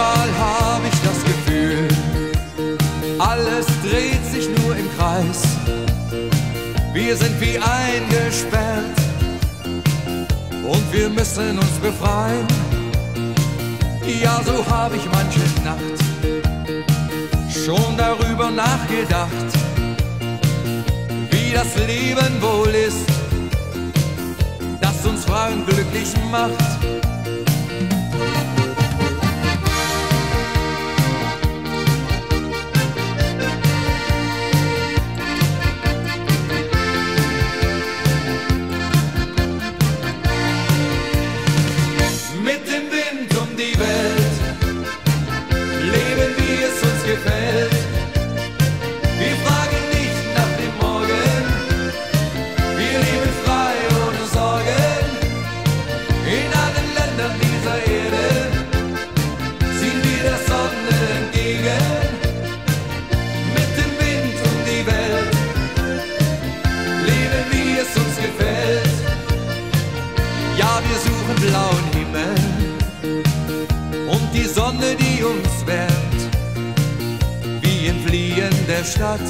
Manchmal habe ich das Gefühl, alles dreht sich nur im Kreis. Wir sind wie eingesperrt und wir müssen uns befreien. Ja, so habe ich manche Nacht schon darüber nachgedacht, wie das Leben wohl ist, das uns Frauen glücklich macht. Ja, wir suchen blauen Himmel und die Sonne, die uns wärmt, wie im Fliehen der Stadt,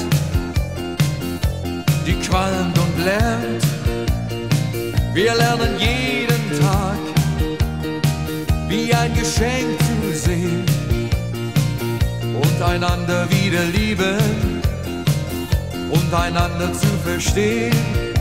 die qualmt und lärmt. Wir lernen jeden Tag wie ein Geschenk zu sehen und einander wieder lieben und einander zu verstehen.